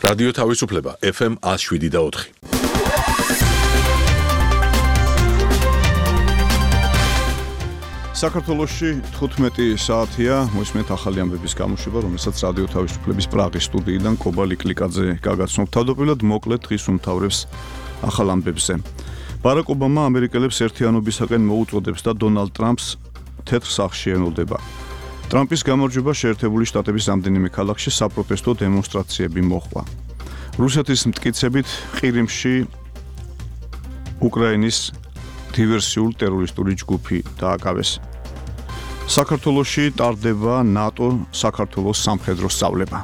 რადიო თავისუფლება FM 107.4. საქართველოში 15 საათია, მოისმენთ ახალი ამბების გამოშვება, რომელსაც რადიო თავისუფლების პრაღის სტუდიიდან კობა ლიკლიკაძე გაგაცნობთ. თავდაპირველად მოკლედ დღის უმთავრებს ახალ ამბებზე. ბარაკ ობამა ამერიკელებს ერთიანობისაკენ მოუწოდებს და დონალდ ტრამპს თეთრ სახლში ენულდება. ტრამპის გამარჯვება შეერთებული შტატების რამდენიმე ქალაქში საპროტესტო დემონსტრაციები მოჰყვა. რუსეთის მტკიცებით ყირიმში უკრაინის დივერსიულ ტერორისტული ჯგუფი დააკავეს. საქართველოში ტარდება ნატო საქართველოს სამხედრო სწავლება.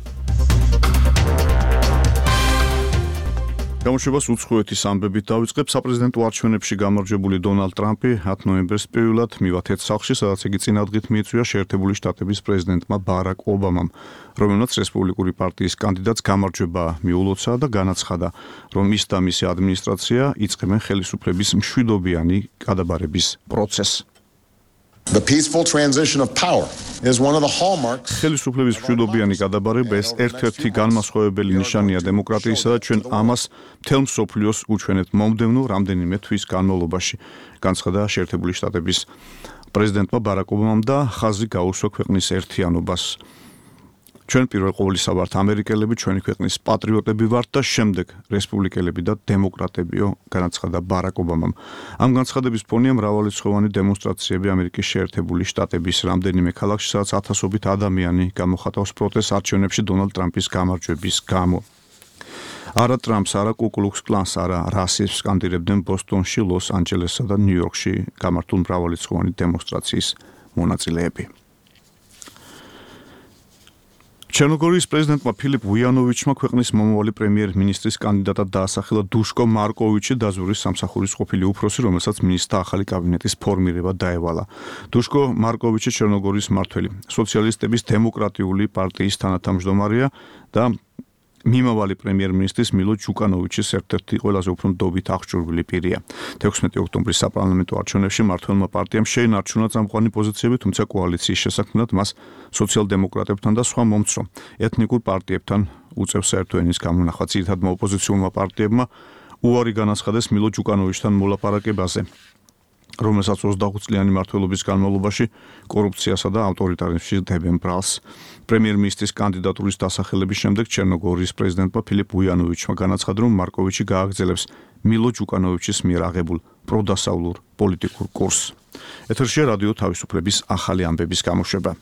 გამოშვებას უცხოეთის ამბებით დავიწყებ. საპრეზიდენტო არჩევნებში გამარჯვებული დონალდ ტრამპი 10 ნოემბერს პირველად მივა თეთრ სახლში, სადაც იგი წინადღით მიიწვია შეერთებული შტატების პრეზიდენტმა ბარაკ ობამამ, რომელმაც რესპუბლიკური პარტიის კანდიდატს გამარჯვება მიულოცა და განაცხადა, რომ ის და მისი ადმინისტრაცია იწყებენ ხელისუფლების მშვიდობიანი გადაბარების პროცესს. The peaceful transition of power is one of the hallmarks. ხელისუფლების მშვიდობიანი გადაბარება ეს ერთ-ერთი განმასხვავებელი ნიშანია დემოკრატიისა და ჩვენ ამას მთელ მსოფლიოს უჩვენებთ მომდევნო რამდენიმე თვის განმავლობაში, განცხადა შეერთებული შტატების პრეზიდენტმა ბარაკ ობამამ და ხაზი გაუსვა ქვეყნის ერთიანობას. ჩვენ პირველ ყოვლისა ვართ ამერიკელები, ჩვენი ქვეყნის პატრიოტები ვართ და შემდეგ რესპუბლიკელები და დემოკრატებიო, განაცხადა ბარაკ ობამამ. ამ განცხადების ფონია მრავალრიცხოვანი დემონსტრაციები ამერიკის შეერთებული შტატების რამდენიმე ქალაქში, სადაც ათასობით ადამიანი გამოხატავს პროტესტს არჩევნებში დონალდ ტრამპის გამარჯვების გამო. არა ტრამპს, არა კუკლუქს კლანს, არა რასიზმს სკანდირებდნენ ბოსტონში, ლოს-ანჯელესსა და ნიუ-იორკში გამართულ მრავალრიცხოვანი დემონსტრაციის მონაწილეები. ჩერნოგორიის პრეზიდენტმა ფილიპ ვუიანოვიჩმა ქვეყნის მომავალი პრემიერ-მინისტრის კანდიდატად დაასახელა დუშკო მარკოვიჩი, დაზვერვის სამსახურის ყოფილი უფროსი, რომელსაც მინისტრთა ახალი კაბინეტის ფორმირება დაევალა. დუშკო მარკოვიჩი ჩერნოგორიის მმართველი, სოციალისტების დემოკრატიული პარტიის თანათავმჯდომარეა და მიმავალი პრემიერ-მინისტრის მილო ჯუკანოვიჩის ერთ-ერთი ყველაზე უფრო ნდობით აღჭურვილი პირია. 16 ოქტომბრის საპარლამენტო არჩევნებში მმართველმა პარტიამ შეინარჩუნა წამყვანი პოზიციები, თუმცა კოალიციის შესაქმნელად მას სოციალ-დემოკრატებთან და სხვა მომცრო ეთნიკურ პარტიებთან უწევს საერთო ენის გამონახვა. ძირითადმა ოპოზიციურმა პარტიებმა უარი განაცხადეს მილო ჯუკანოვიჩთან მოლაპარაკებაზე, რომელსაც 25 წლიანი მმართველობის განმავლობაში კორუფციასა და ავტორიტარიზმში დებენ ბრალს. პრემიერ-მინისტრის კანდიდატურის დასახელების შემდეგ ჩერნოგორიის პრეზიდენტმა ფილიპ ვუიანოვიჩმა განაცხადა, რომ მარკოვიჩი გააგრძელებს მილო ჯუკანოვიჩის მიერ აღებულ პროდასავლურ პოლიტიკურ კურსს. ეთერშია რადიო თავისუფლების ახალი ამბების გამოშვება.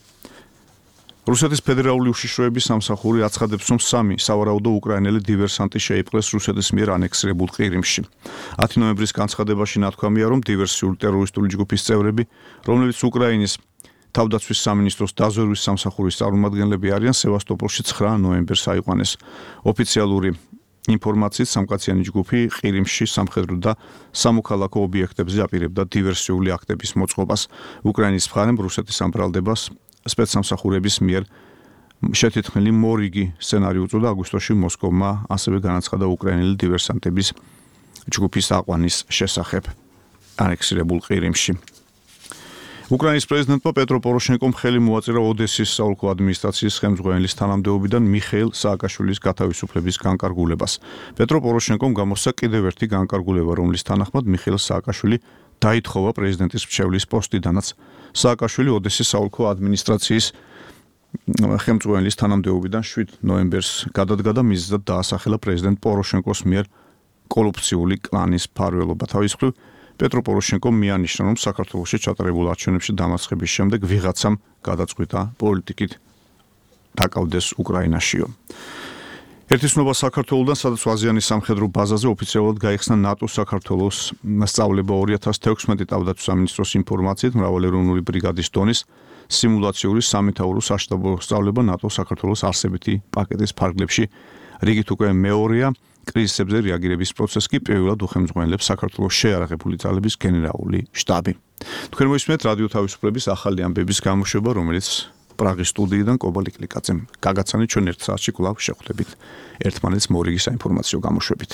რუსეთის ფედერალური უშიშროების სამსახური აცხადებს, რომ 3 სავარაუდო უკრაინელი დივერსანტი შეიპყრეს რუსეთის მიერ ანექსირებულ ყირიმში. 10 ნოემბრის განცხადებაში ნათქვამია, რომ დივერსიული ტერორისტული ჯგუფის წევრები, რომლებიც უკრაინის თავდაცვის სამინისტროს დაზვერვის სამსახურის წარმომადგენლები არიან, სევასტოპოლში 9 ნოემბერს აიყვანეს. ოფიციალური ინფორმაციით სამკაციანი ჯგუფი ყირიმში სამხედრო და სამოქალაქო ობიექტებზე აპირებდა დივერსიული აქტების მოწყობას. უკრაინის მხარემ რუსეთის ამბრალდებას სპეცსამსახურების მიერ შეთითქმელი მორიგი სცენარი უწოდა. აგვისტოში მოსკოვმა ასევე განაცხადა უკრაინელი დივერსანტების ჯგუფის აყვანის შესახებ ანექსირებულ ყირიმში. უკრაინის პრეზიდენტმა პეტრო პოროშენკომ ხელი მოაწერა ოდესის საოლქო ადმინისტრაციის ხელმძღვანელის თანამდებობიდან მიხეილ სააკაშვილის გათავისუფლების განკარგულებას. პეტრო პოროშენკომ გამოსცა კიდევ ერთი განკარგულება, რომლის თანახმად მიხეილ სააკაშვილი დაითხოვა პრეზიდენტის მრჩევლის პოსტიდანაც. სააკაშვილი ოდესის საოლქო ადმინისტრაციის ხელმძღვანელის თანამდებობიდან 7 ნოემბერს გადადგა და მიზეზად დაასახელა პრეზიდენტ პოროშენკოს მიერ კორუფციული კლანის მფარველობა. თავის მხრივ პეტრო პოროშენკომ მიანიშნა, რომ საქართველოში ჩატარებულ არჩევნებში დამარცხების შემდეგ ვიღაცამ გადაწყვიტა პოლიტიკით დაკავდეს უკრაინაშიო. ერთისნობა საქართველოსთან, სადაც ვაზიანის სამხედრო ბაზაზე ოფიციალურად გაიხსნა ნატო საქართველოს სწავლება 2016 თავდაცვის სამინისტროს ინფორმაციით მრავალეროვნული ბრიგადის დონის სიმულაციური სამეთაურო საშტაბო სწავლება ნატო საქართველოს არსებითი პაკეტის ფარგლებში. რიგით უკვე მეორეა. კრიზისებზე რეაგირების პროცესს კი პირველად უხელმძღვანელებს საქართველოს შეიარაღებული ძალების გენერალური შტაბი. თქვენ მოისმენთ რადიო თავისუფლების ახალი ამბების გამოშვება, რომელიც პრაღის სტუდიიდან კობა ლიკლიკაძემ გაგაცანით. ჩვენ 1 საათში კვლავ შევხვდებით ერთმანეთს მორიგი საინფორმაციო გამოშვებით.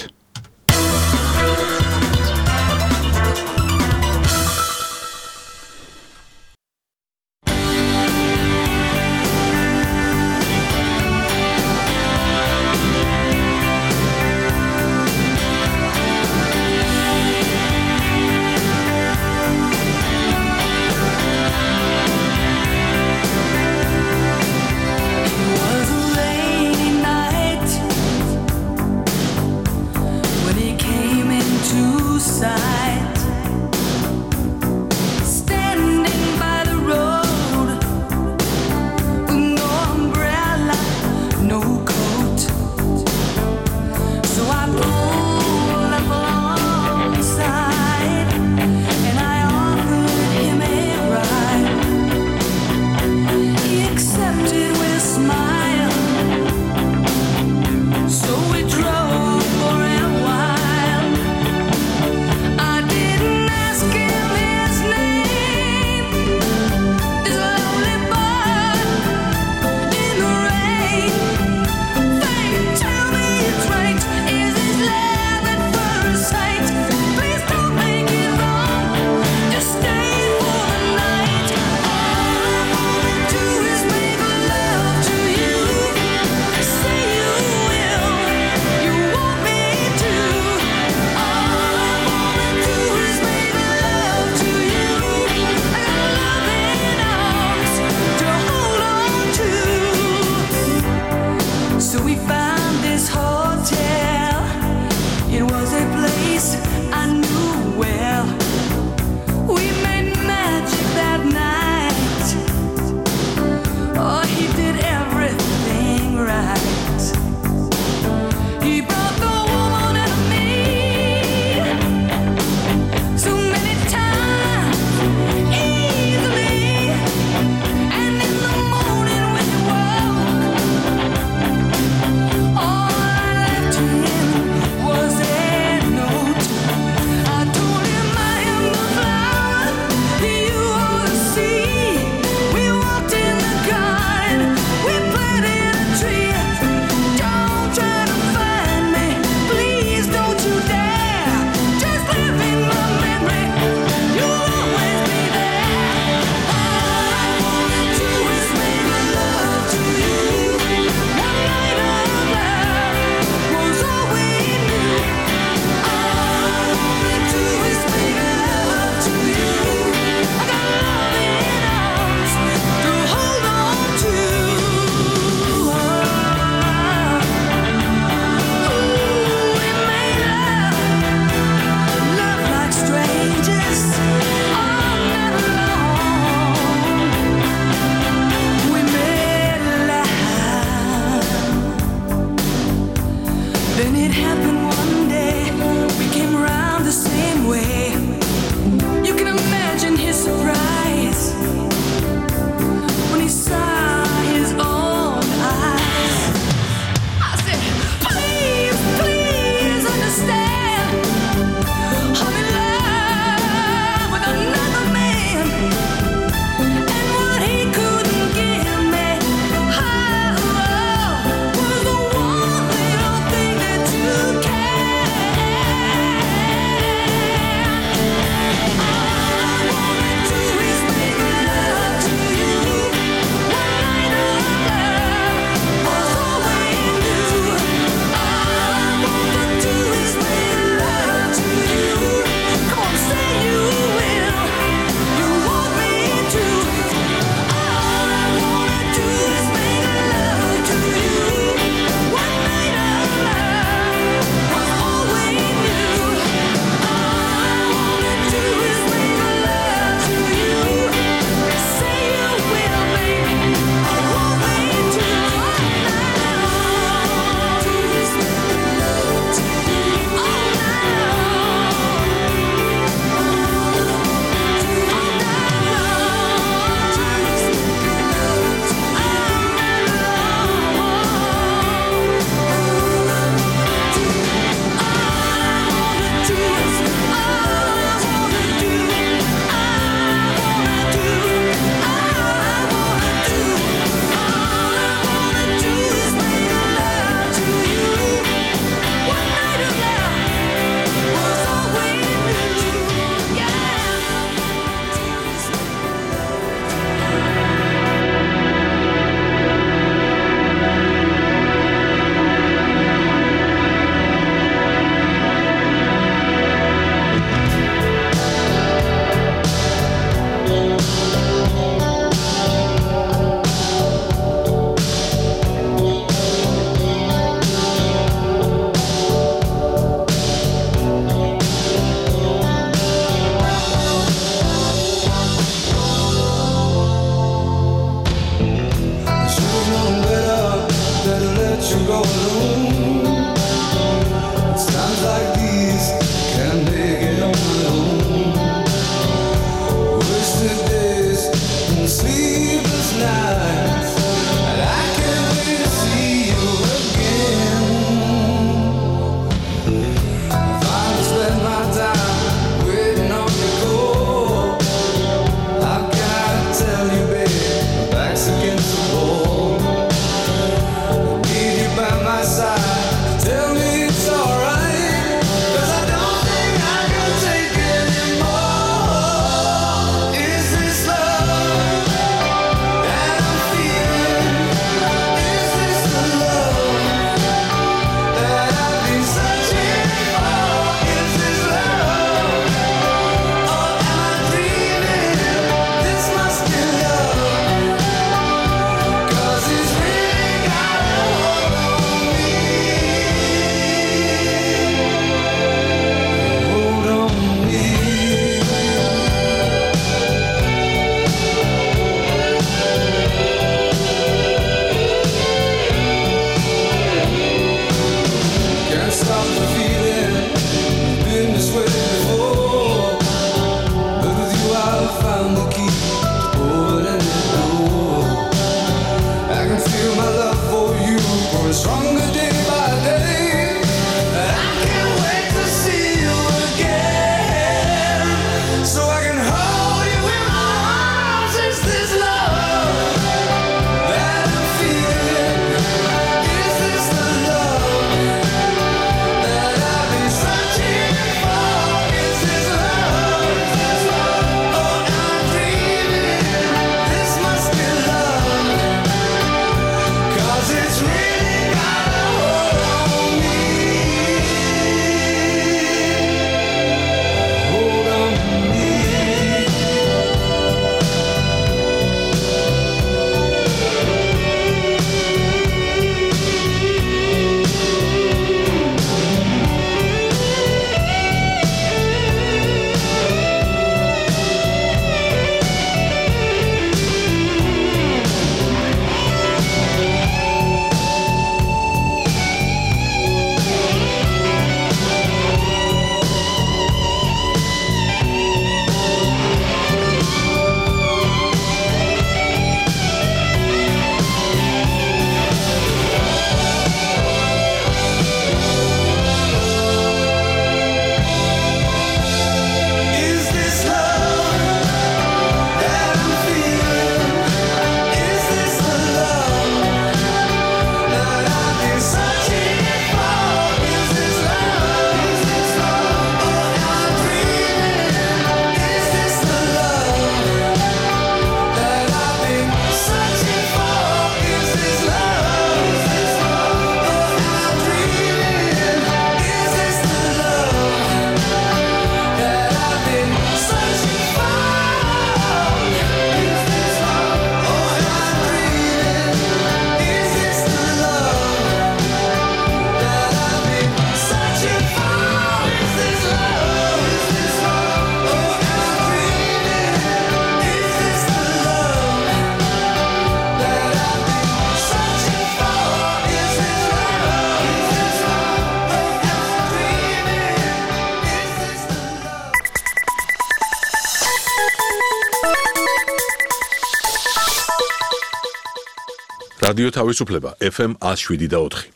რადიო თავისუფლება FM 107.4.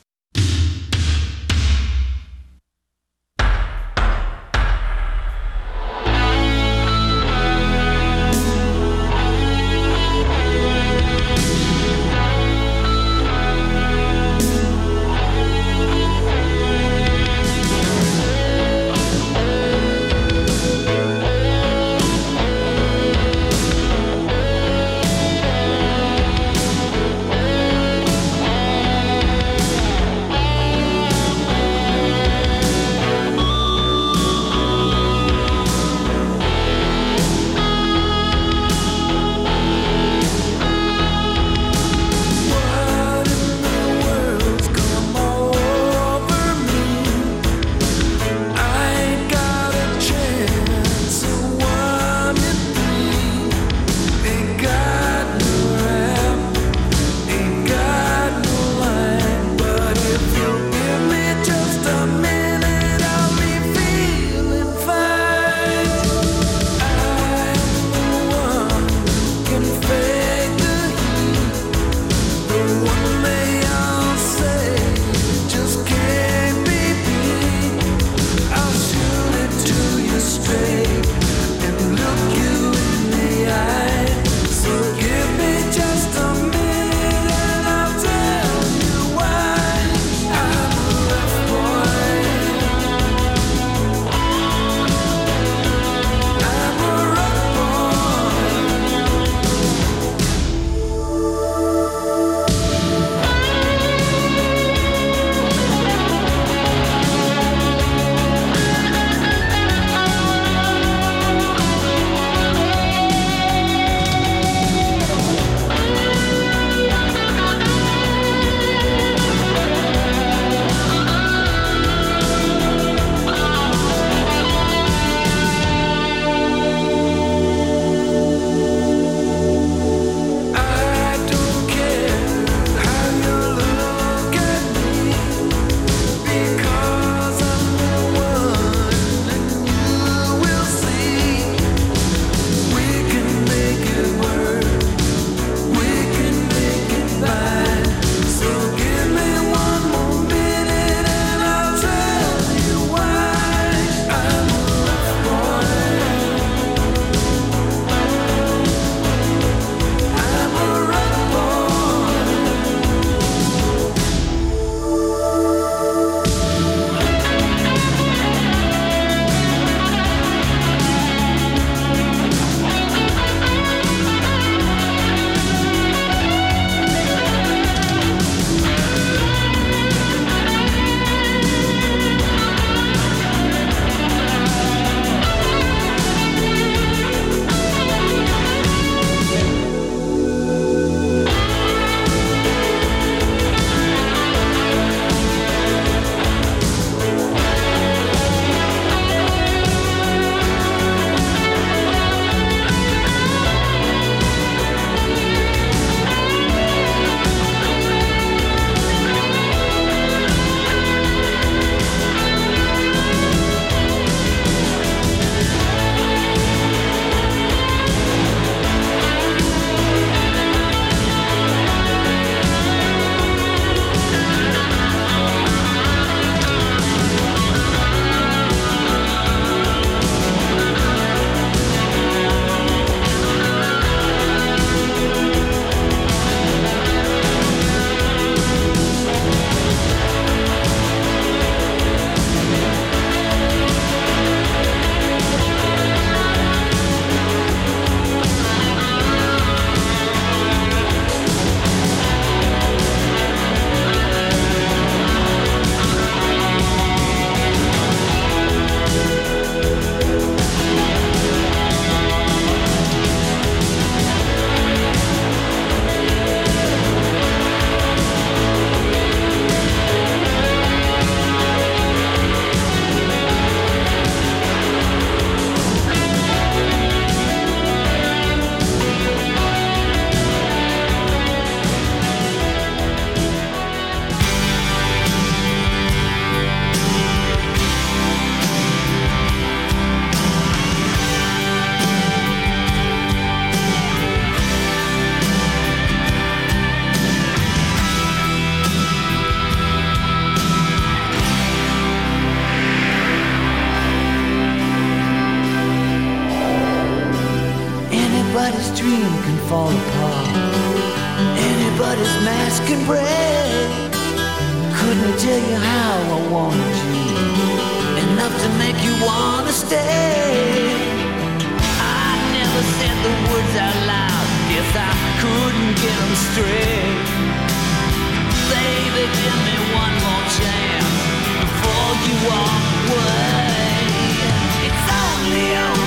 apart. Anybody's mask can break. Couldn't tell you how I wanted you, enough to make you wanna stay. I never said the words out loud, guess I couldn't get them straight. Baby, give me one more chance before you walk away. It's only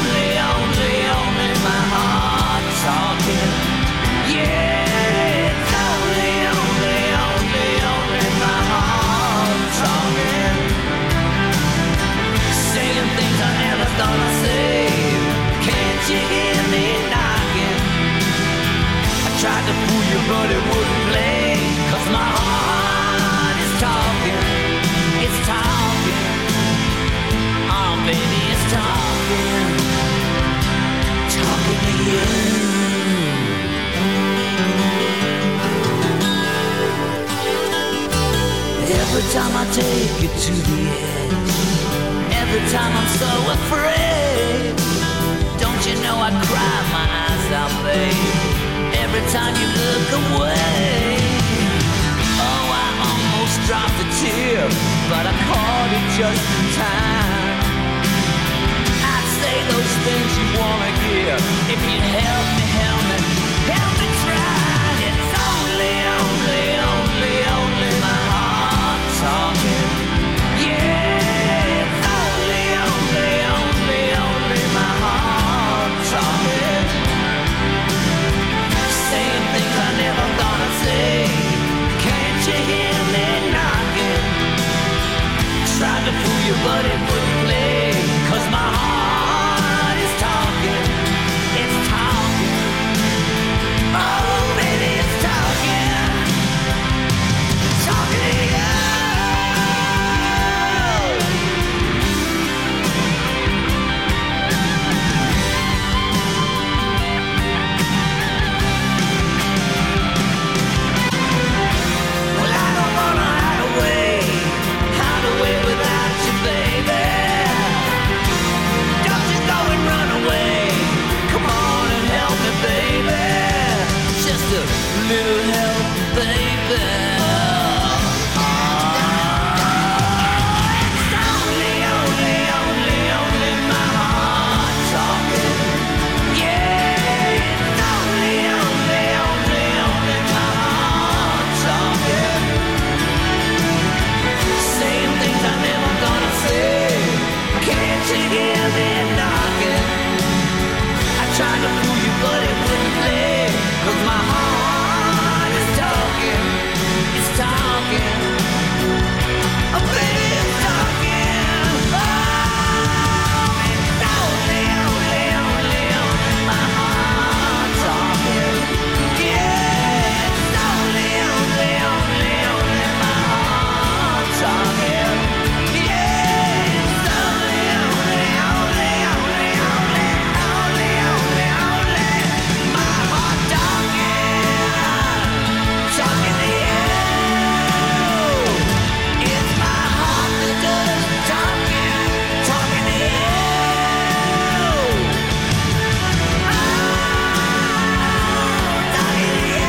my heart talking. Yeah, it's only my heart talking. Saying things I never thought I'd say. Can't you hear me knocking? I tried to fool you but it wouldn't play. 'Cause my heart is talking. It's talking. Oh baby, it's talking. Talking to you. Every time I take you to the edge, every time I'm so afraid, don't you know I cry my eyes out, babe, every time you look away. Oh, I almost dropped a tear, but I caught it just in time. I'd say those things you wanna hear if you'd help me try. It's only my heart talking. Yeah, it's only my heart talking. Saying things I never thought I'd say. Can't you hear me knocking? Tried to fool you but it wouldn't play. 'Cause my heart is talking. It's talking. Oh baby, it's talking. Talking to you. Well, I don't wanna hide away without you, baby. Don't you go and run away. Come on and help me, baby. Just a little help, baby. It's only my heart talking. Yeah, it's only my heart talking. Saying things I never thought I'd say. Can't you hear me knocking? I tried to fool you but it wouldn't play. 'Cause my heart is talking. It's talking. Oh baby, it's talking. Oh, it's only my heart talking. Yeah, it's only my heart talking. Yeah, it's only my heart talking. Talking to you. It's my heart that does talking. Talking to you. Talking to you.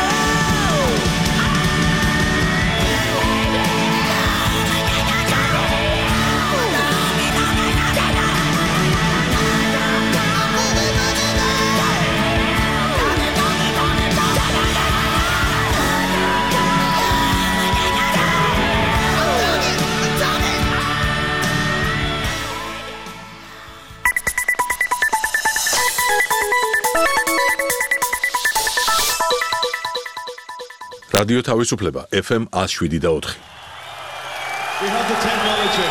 რადიო თავისუფლება FM 107.4. We have the technology.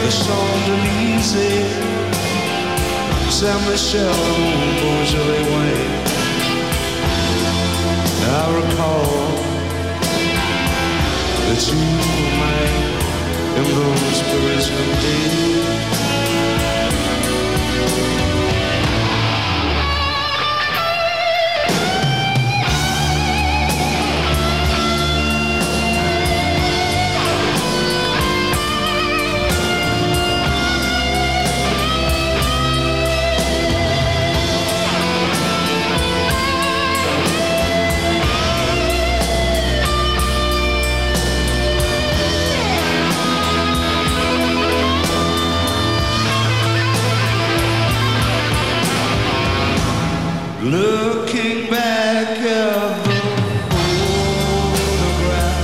the Champs-Élysées, Saint-Michel, Beaujolais way. I recall that you were mine in those Parisian days. Looking back at the photograph,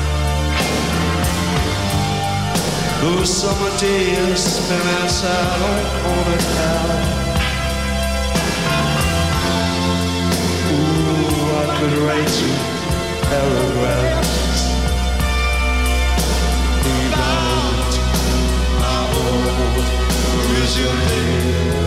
those summer days spent outside on the town. Ooh, I could write you paragraphs about my old Parisian days.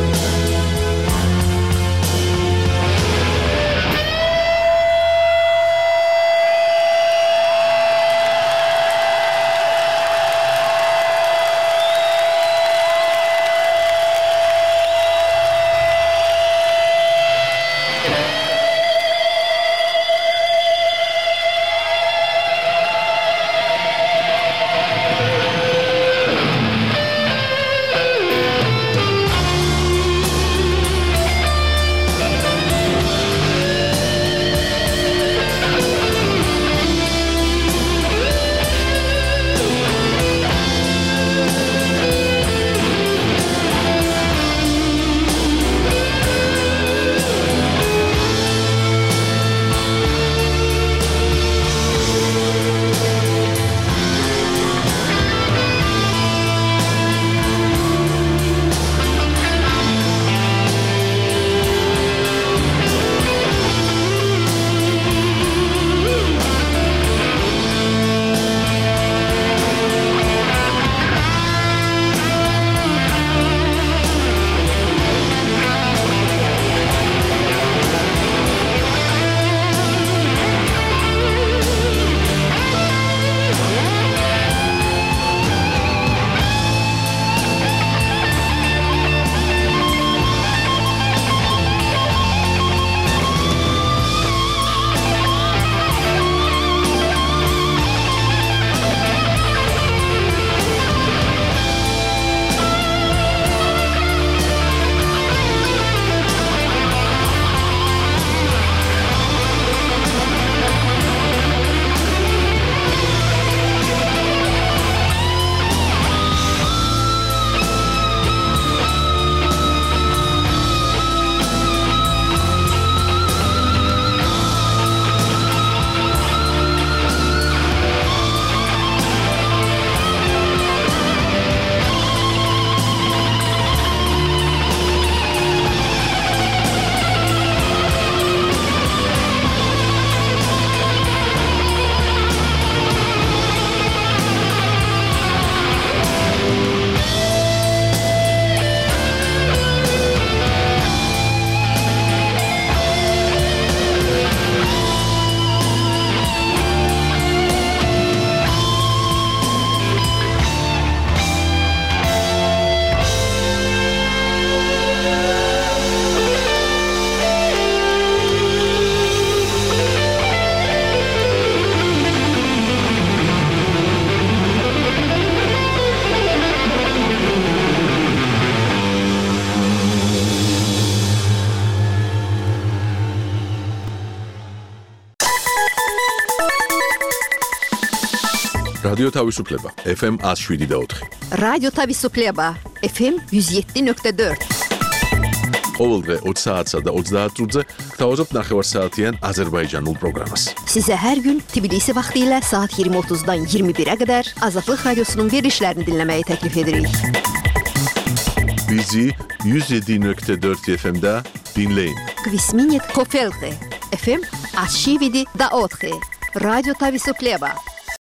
რადიო თავისუფლება FM 107.4. რადიო თავისუფლება FM 107.4. ყოველდღე 20 საათსა და 30 წუთზე გთავაზობთ ნახევარსაათიან აზერბაიჯანულ პროგრამას. Sizə hər gün Tbilisi vaxtı ilə saat 20:30-dan 21-ə qədər Azadlıq Radiosunun verilişlərini dinləməyi təklif edirik. Bizi 107.4 FM-də dinləyin. Kvisminit Kofelte FM 107.4. Radyo Tavisupleva.